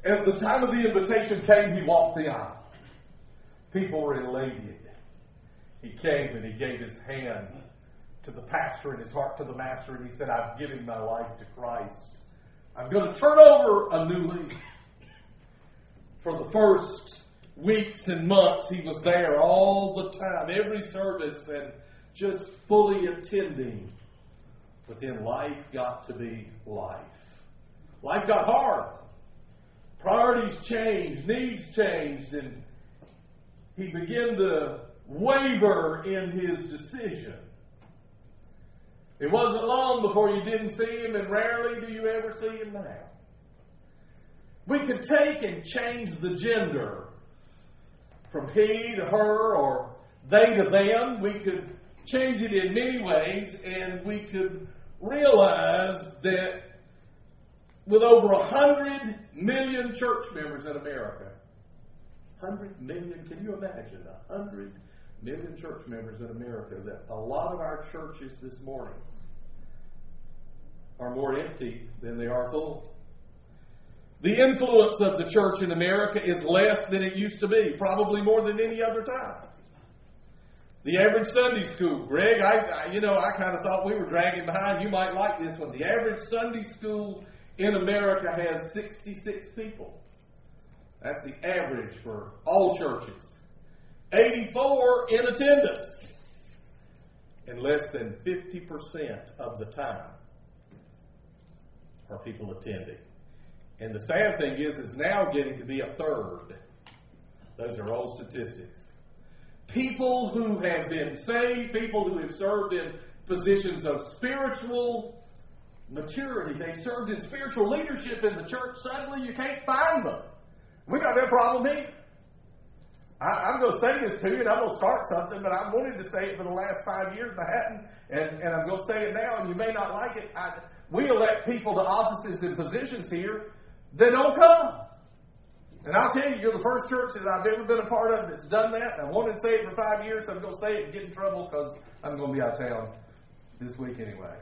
As the time of the invitation came, he walked the aisle. People were elated. He came and he gave his hand to the pastor and his heart to the master, and he said, I've given my life to Christ. I'm going to turn over a new leaf. For the first weeks and months, he was there all the time, every service, and just fully attending. But then life got to be life. Life got hard. Priorities changed, needs changed, and he began to waver in his decision. It wasn't long before you didn't see him, and rarely do you ever see him now. We could take and change the gender from he to her or they to them. We could change it in many ways, and we could realize that with over 100 million church members in America, 100 million, can you imagine 100 million church members in America, that a lot of our churches this morning are more empty than they are full. The influence of the church in America is less than it used to be, probably more than any other time. The average Sunday school, Greg, I kind of thought we were dragging behind. You might like this one. The average Sunday school in America has 66 people. That's the average for all churches. 84 in attendance. And less than 50% of the time are people attending. And the sad thing is, it's now getting to be a third. Those are old statistics. People who have been saved, people who have served in positions of spiritual maturity, they served in spiritual leadership in the church, suddenly you can't find them. We got that problem here. I'm going to say this to you, and I'm going to start something, but I've wanted to say it for the last 5 years, and I hadn't, and I'm going to say it now, and you may not like it. We elect people to offices and positions here that don't come. And I'll tell you, you're the first church that I've ever been a part of that's done that. And I wanted to say it for 5 years, so I'm going to say it and get in trouble because I'm going to be out of town this week anyway.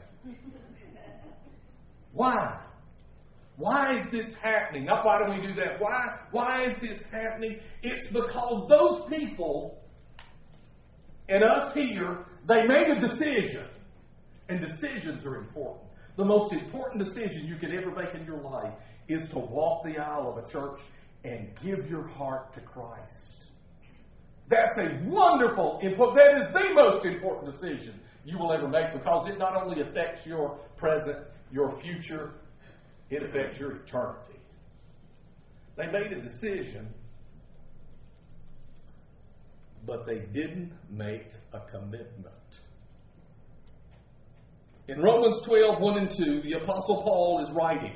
Why? Why is this happening? Not why do we do that. Why is this happening? It's because those people and us here, they made a decision. And decisions are important. The most important decision you could ever make in your life is to walk the aisle of a church and give your heart to Christ. That's a wonderful, that is the most important decision you will ever make, because it not only affects your present, your future, it affects your eternity. They made a decision, but they didn't make a commitment. In Romans 12, 1 and 2, the Apostle Paul is writing.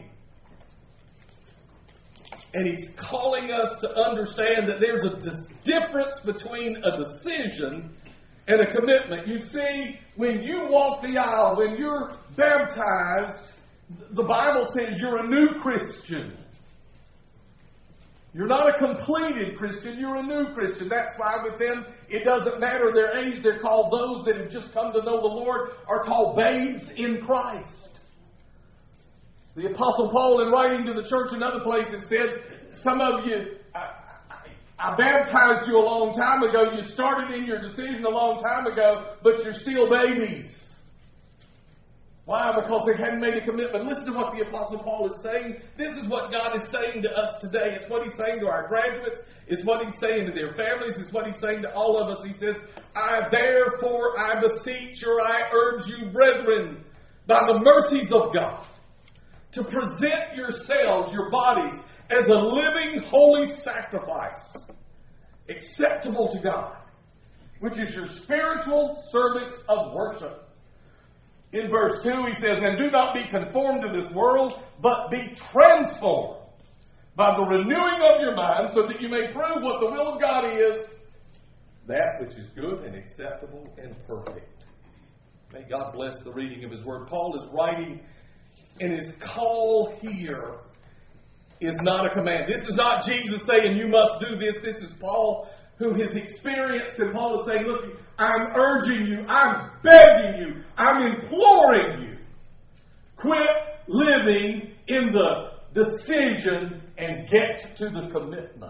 And he's calling us to understand that there's a difference between a decision and a commitment. You see, when you walk the aisle, when you're baptized, the Bible says you're a new Christian. You're not a completed Christian, you're a new Christian. That's why with them, it doesn't matter their age. They're called, those that have just come to know the Lord are called babes in Christ. The Apostle Paul, in writing to the church in other places, said, some of you, I baptized you a long time ago. You started in your decision a long time ago, but you're still babies. Why? Because they hadn't made a commitment. Listen to what the Apostle Paul is saying. This is what God is saying to us today. It's what He's saying to our graduates. It's what He's saying to their families. It's what He's saying to all of us. He says, therefore I beseech or I urge you, brethren, by the mercies of God, to present yourselves, your bodies, as a living, holy sacrifice, acceptable to God, which is your spiritual service of worship. In verse 2, he says, and do not be conformed to this world, but be transformed by the renewing of your mind, so that you may prove what the will of God is, that which is good and acceptable and perfect. May God bless the reading of His Word. Paul is writing, and his call here is not a command. This is not Jesus saying, you must do this. This is Paul who has experienced, and Paul is saying, look, I'm urging you, I'm begging you, I'm imploring you. Quit living in the decision and get to the commitment.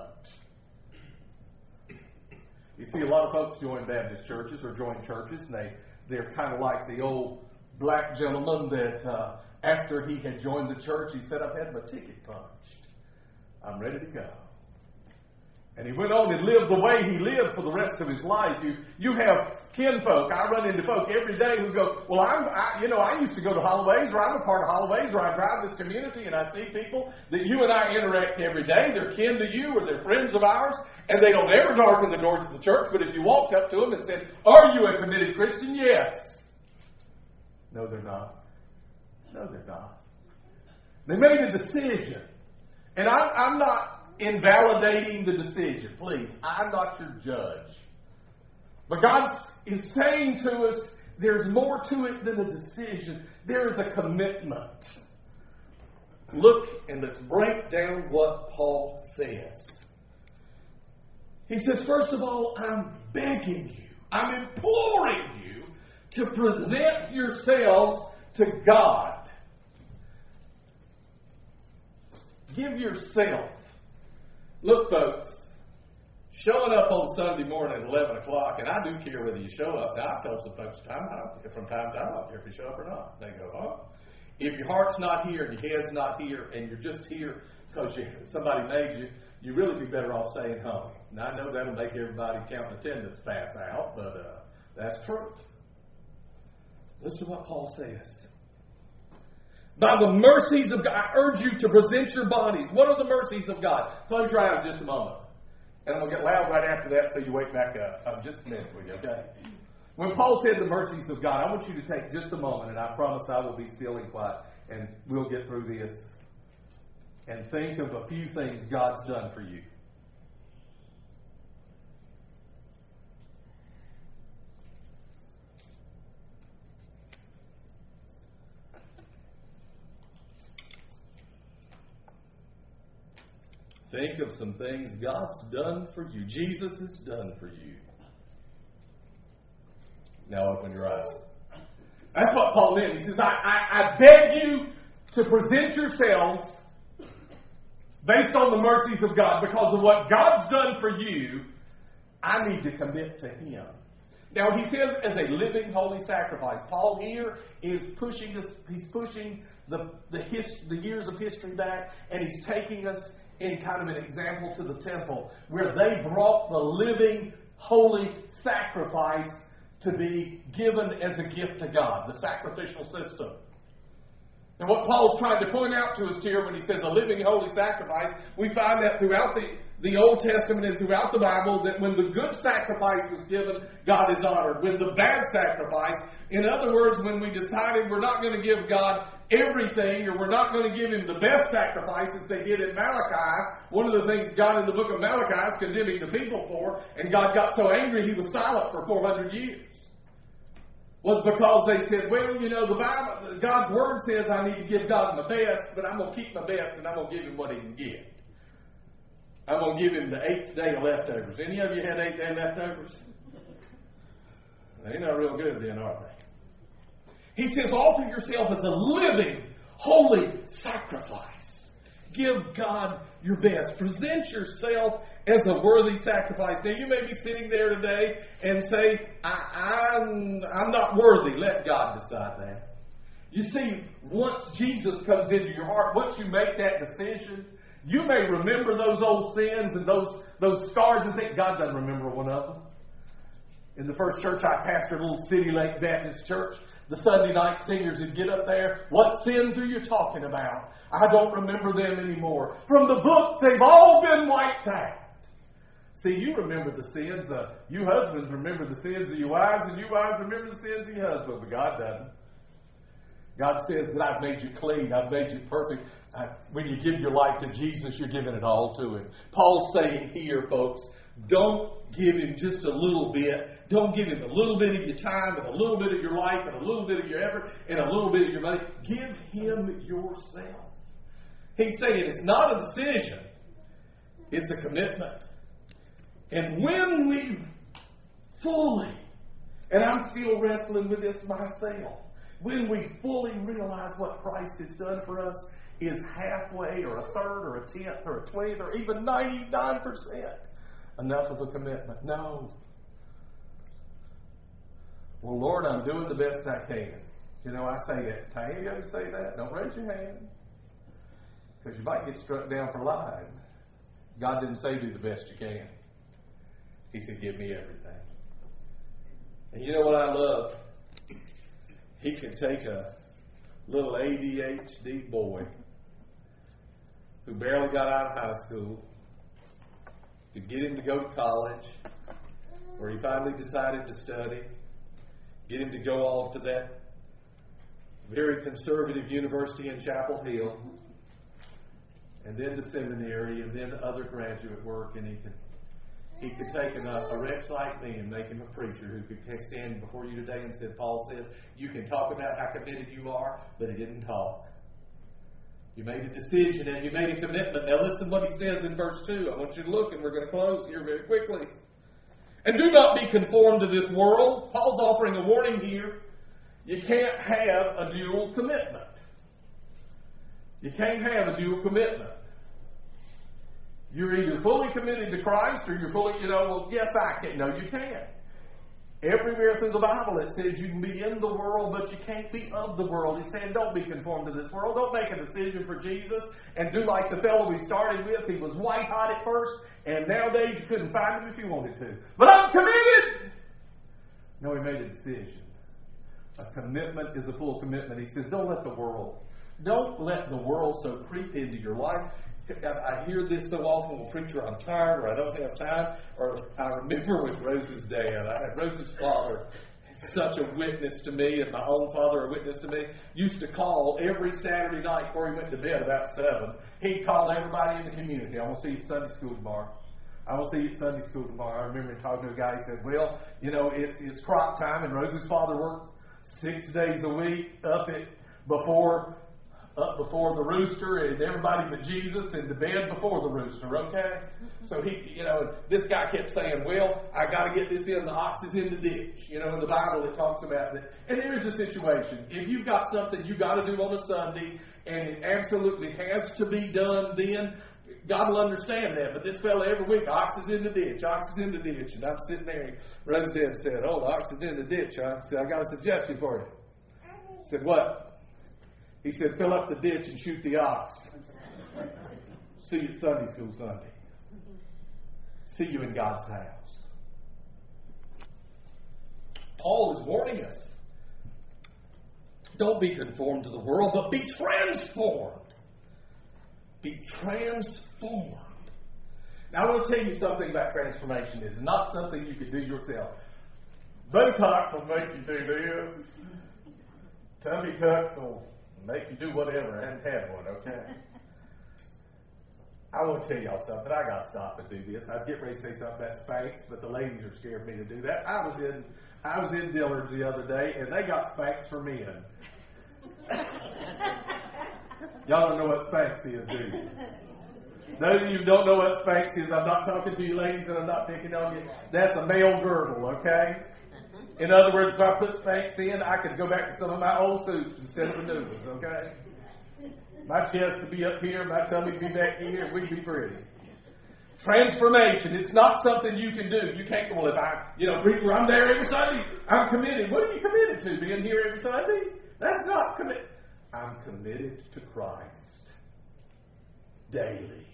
You see, a lot of folks join Baptist churches or join churches, and they're kind of like the old black gentleman that after he had joined the church, he said, I've had my ticket punched. I'm ready to go. And he went on and lived the way he lived for the rest of his life. You have kinfolk. I run into folk every day who go, well, I used to go to Holloway's, or I'm a part of Holloway's, or I drive this community, and I see people that you and I interact every day. They're kin to you, or they're friends of ours, and they don't ever darken the doors of the church. But if you walked up to them and said, are you a committed Christian? Yes. No, they're not. No, they're not. They made a decision. And I'm not invalidating the decision. Please, I'm not your judge. But God is saying to us, there's more to it than a decision. There is a commitment. Look, and let's break down what Paul says. He says, first of all, I'm begging you, I'm imploring you to present yourselves to God. Give yourself. Look, folks, showing up on Sunday morning at 11 o'clock, and I do care whether you show up. Now, I've told some folks from time to time, I don't care if you show up or not. They go, oh, if your heart's not here and your head's not here and you're just here because somebody made you, you really be better off staying home. Now, I know that'll make everybody counting attendance pass out, but that's true. Listen to what Paul says. By the mercies of God, I urge you to present your bodies. What are the mercies of God? Close your eyes just a moment. And I'm going to get loud right after that so you wake back up. I'm just messing with you, okay? When Paul said the mercies of God, I want you to take just a moment, and I promise I will be still and quiet, and we'll get through this. And think of a few things God's done for you. Think of some things God's done for you. Jesus has done for you. Now open your eyes. That's what Paul meant. He says, I beg you to present yourselves based on the mercies of God. Because of what God's done for you, I need to commit to Him. Now he says as a living holy sacrifice. Paul here is pushing us. He's pushing the years of history back, and he's taking us in kind of an example to the temple where they brought the living, holy sacrifice to be given as a gift to God, the sacrificial system. And what Paul's trying to point out to us here when he says a living, holy sacrifice, we find that throughout the Old Testament and throughout the Bible that when the good sacrifice was given, God is honored. When the bad sacrifice, in other words, when we decided we're not going to give God everything, or we're not going to give Him the best sacrifices they did in Malachi. One of the things God in the book of Malachi is condemning the people for, and God got so angry He was silent for 400 years, was because they said, well, you know, the Bible, God's Word says I need to give God my best, but I'm going to keep my best and I'm going to give Him what He can get. I'm going to give Him the 8th day of leftovers. Any of you had 8th day leftovers? They're not real good then, are they? He says, offer yourself as a living, holy sacrifice. Give God your best. Present yourself as a worthy sacrifice. Now, you may be sitting there today and say, I'm not worthy. Let God decide that. You see, once Jesus comes into your heart, once you make that decision, you may remember those old sins and those scars and think, God doesn't remember one of them. In the first church I pastored, a little City Lake Baptist church, the Sunday night singers would get up there. What sins are you talking about? I don't remember them anymore. From the book, they've all been wiped out. See, you remember the sins. You husbands remember the sins of your wives, and you wives remember the sins of your husband, but God doesn't. God says that I've made you clean. I've made you perfect. When you give your life to Jesus, you're giving it all to Him. Paul's saying here, folks, don't give Him just a little bit. Don't give Him a little bit of your time and a little bit of your life and a little bit of your effort and a little bit of your money. Give Him yourself. He's saying it's not a decision. It's a commitment. And when we fully, and I'm still wrestling with this myself, when we fully realize what Christ has done for us, is halfway or a third or a tenth or a 20th or even 99% enough of a commitment. No. Well, Lord, I'm doing the best I can. You know, I say that. Tanya, you ever say that? Don't raise your hand. Because you might get struck down for lying. God didn't say do the best you can. He said, give me everything. And you know what I love? He can take a little ADHD boy who barely got out of high school, to get him to go to college, where he finally decided to study, get him to go off to that very conservative university in Chapel Hill, and then to seminary, and then other graduate work, and he could take a wretch like me and make him a preacher who could stand before you today and say, Paul said, you can talk about how committed you are, but he didn't talk. You made a decision and you made a commitment. Now listen what he says in verse 2. I want you to look, and we're going to close here very quickly. And do not be conformed to this world. Paul's offering a warning here. You can't have a dual commitment. You can't have a dual commitment. You're either fully committed to Christ or you're fully, well, yes, I can. No, you can't. Everywhere through the Bible it says you can be in the world, but you can't be of the world. He's saying don't be conformed to this world. Don't make a decision for Jesus and do like the fellow we started with. He was white hot at first, and nowadays you couldn't find him if you wanted to. But I'm committed! No, he made a decision. A commitment is a full commitment. He says don't let the world so creep into your life. I hear this so often, well, preacher, I'm tired, or I don't have time. Or I remember with Rose's dad, I had Rose's father, such a witness to me, and my own father a witness to me, used to call every Saturday night before he went to bed about 7. He'd call everybody in the community. I want to see you at Sunday school tomorrow. I will see you at Sunday school tomorrow. I remember talking to a guy, he said, well, it's crop time, and Rose's father worked 6 days a week up before the rooster, and everybody but Jesus, and to bed before the rooster, okay? So this guy kept saying, well, I got to get this in, the ox is in the ditch. In the Bible it talks about that. And there is a situation. If you've got something you got to do on a Sunday, and it absolutely has to be done then, God will understand that. But this fella every week, ox is in the ditch, ox is in the ditch. And I'm sitting there, and Rose Dad said, oh, the ox is in the ditch. I said, I got a suggestion for you. I said, what? He said, fill up the ditch and shoot the ox. See you at Sunday school Sunday. See you in God's house. Paul is warning us. Don't be conformed to the world, but be transformed. Be transformed. Now I want to tell you something about transformation. It's not something you can do yourself. Botox will make you do this. Tummy tucks will make you do whatever. I haven't had one, okay? I want to tell y'all something. I got to stop and do this. I was getting ready to say something about Spanx, but the ladies are scared me to do that. I was in Dillard's the other day, and they got Spanx for men. Y'all don't know what Spanx is, do you? Those of you who don't know what Spanx is, I'm not talking to you ladies, and I'm not picking on you. That's a male girdle, okay? In other words, if I put Spanx in, I could go back to some of my old suits instead of the new ones, okay? My chest would be up here, my tummy would be back here, and we'd be pretty. Transformation, it's not something you can do. You can't go, well, if preacher, I'm there every Sunday. I'm committed. What are you committed to? Being here every Sunday? That's not committed. I'm committed to Christ daily.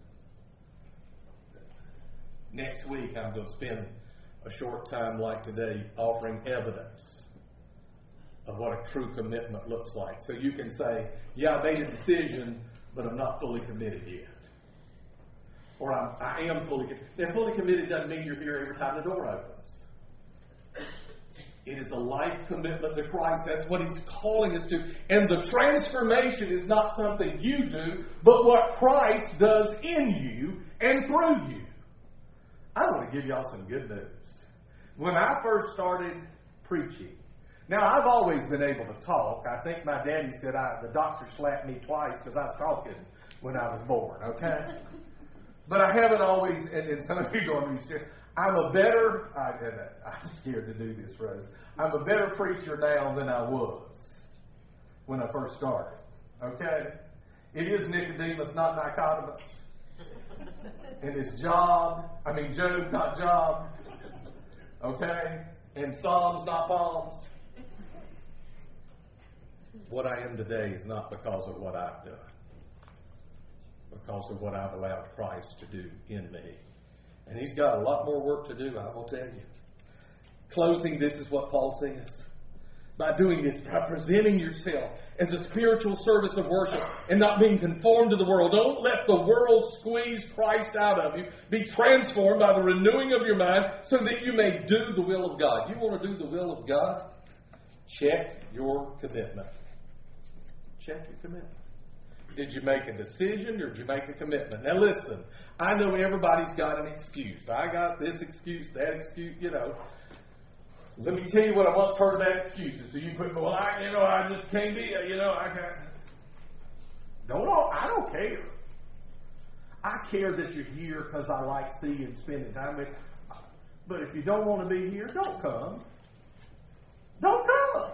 Next week, I'm going to spend a short time like today offering evidence of what a true commitment looks like. So you can say, yeah, I made a decision, but I'm not fully committed yet. Or I am fully committed. Now, fully committed doesn't mean you're here every time the door opens. It is a life commitment to Christ. That's what He's calling us to. And the transformation is not something you do, but what Christ does in you and through you. I want to give y'all some good news. When I first started preaching, now I've always been able to talk. I think my daddy said the doctor slapped me twice because I was talking when I was born, okay? But I haven't always, and some of you are going to be I'm scared to do this, Rose. I'm a better preacher now than I was when I first started, okay? It is Nicodemus, not Nicodemus. And his Job, not Job. Okay? And Psalms, not Palms. What I am today is not because of what I've done, because of what I've allowed Christ to do in me. And He's got a lot more work to do, I will tell you. Closing, this is what Paul says. By doing this, by presenting yourself as a spiritual service of worship and not being conformed to the world. Don't let the world squeeze Christ out of you. Be transformed by the renewing of your mind so that you may do the will of God. You want to do the will of God? Check your commitment. Check your commitment. Did you make a decision or did you make a commitment? Now listen, I know everybody's got an excuse. I got this excuse, that excuse, Let me tell you what I once heard about excuses. So you put, I just can't be, I can't. I don't care. I care that you're here because I like seeing, spending time with you. But if you don't want to be here, don't come. Don't come.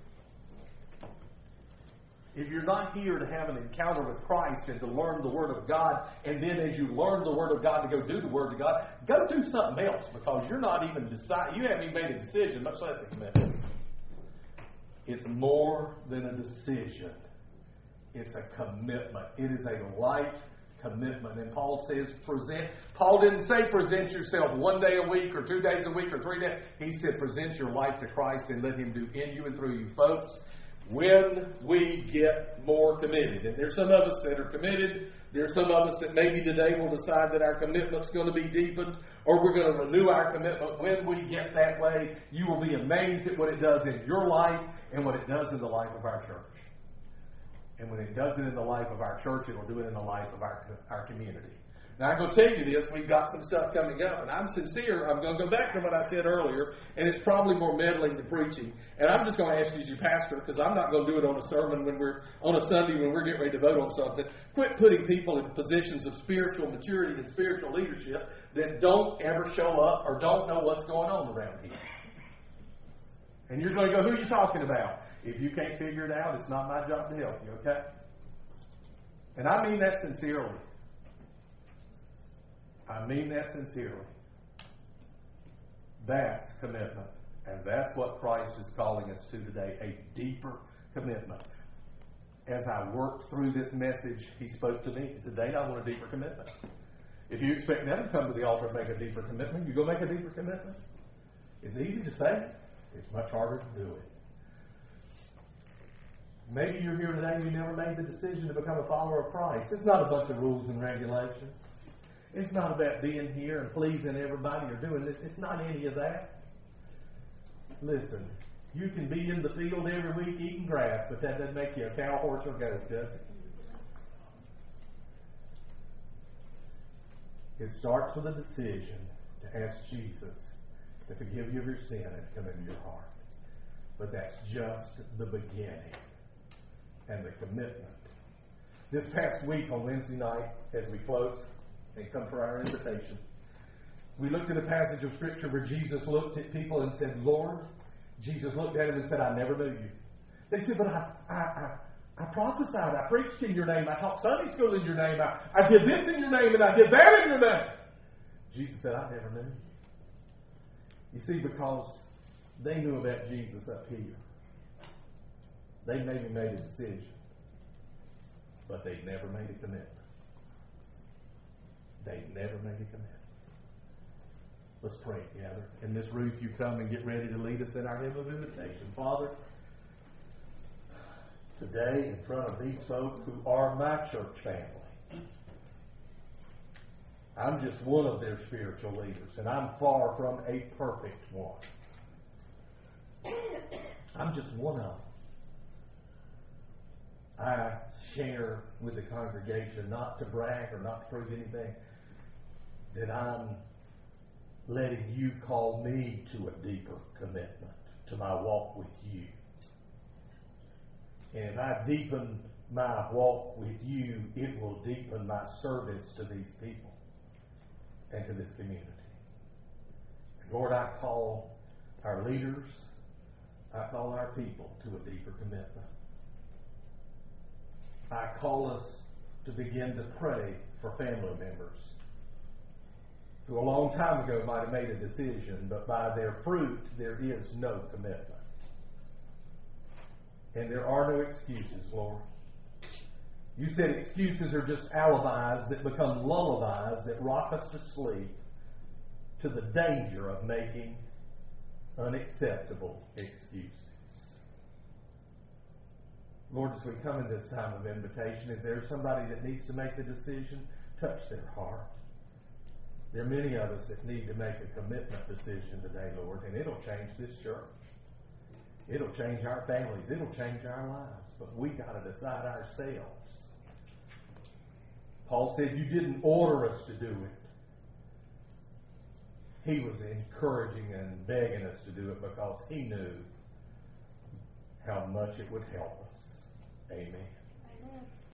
If you're not here to have an encounter with Christ and to learn the Word of God, and then as you learn the Word of God to go do the Word of God, go do something else because you're not even you haven't even made a decision, much less a commitment. It's more than a decision. It's a commitment. It is a life commitment. And Paul says Paul didn't say present yourself 1 day a week or 2 days a week or 3 days. He said present your life to Christ and let Him do in you and through you. Folks, when we get more committed, and there's some of us that are committed, there's some of us that maybe today will decide that our commitment's going to be deepened, or we're going to renew our commitment. When we get that way, you will be amazed at what it does in your life and what it does in the life of our church. And when it does it in the life of our church, it'll do it in the life of our community. Now, I'm going to tell you this. We've got some stuff coming up, and I'm sincere. I'm going to go back to what I said earlier, and it's probably more meddling than preaching. And I'm just going to ask you as your pastor, because I'm not going to do it on a sermon on a Sunday when we're getting ready to vote on something. Quit putting people in positions of spiritual maturity and spiritual leadership that don't ever show up or don't know what's going on around here. And you're going to go, who are you talking about? If you can't figure it out, it's not my job to help you, okay? And I mean that sincerely. I mean that sincerely. That's commitment. And that's what Christ is calling us to today, a deeper commitment. As I worked through this message, He spoke to me. He said, Dane, I want a deeper commitment. If you expect them to come to the altar and make a deeper commitment, you go make a deeper commitment. It's easy to say. It's much harder to do it. Maybe you're here today and you never made the decision to become a follower of Christ. It's not a bunch of rules and regulations. It's not about being here and pleasing everybody or doing this. It's not any of that. Listen, you can be in the field every week eating grass, but that doesn't make you a cow, horse, or goat, does it? It starts with a decision to ask Jesus to forgive you of your sin and to come into your heart. But that's just the beginning and the commitment. This past week on Wednesday night, as we close and come for our invitation, we looked at a passage of Scripture where Jesus looked at people and said, Lord, Jesus looked at them and said, I never knew you. They said, but I prophesied, I preached in your name, I taught Sunday school in your name, I did this in your name, and I did that in your name. Jesus said, I never knew you. You see, because they knew about Jesus up here. They maybe made a decision, but they never made a commitment. They never made a commitment. Let's pray together. And Miss Ruth, you come and get ready to lead us in our hymn of invitation. Father, today in front of these folk who are my church family, I'm just one of their spiritual leaders, and I'm far from a perfect one. I'm just one of them. I share with the congregation, not to brag or not to prove anything, that I'm letting you call me to a deeper commitment to my walk with you. And if I deepen my walk with you, it will deepen my service to these people and to this community. Lord, I call our leaders, I call our people to a deeper commitment. I call us to begin to pray for family members who a long time ago might have made a decision, but by their fruit there is no commitment. And there are no excuses, Lord. You said excuses are just alibis that become lullabies that rock us to sleep to the danger of making unacceptable excuses. Lord, as we come in this time of invitation, if there's somebody that needs to make the decision, touch their heart. There are many of us that need to make a commitment decision today, Lord, and it'll change this church. It'll change our families. It'll change our lives. But we got to decide ourselves. Paul said, you didn't order us to do it. He was encouraging and begging us to do it because he knew how much it would help us. Amen. Amen.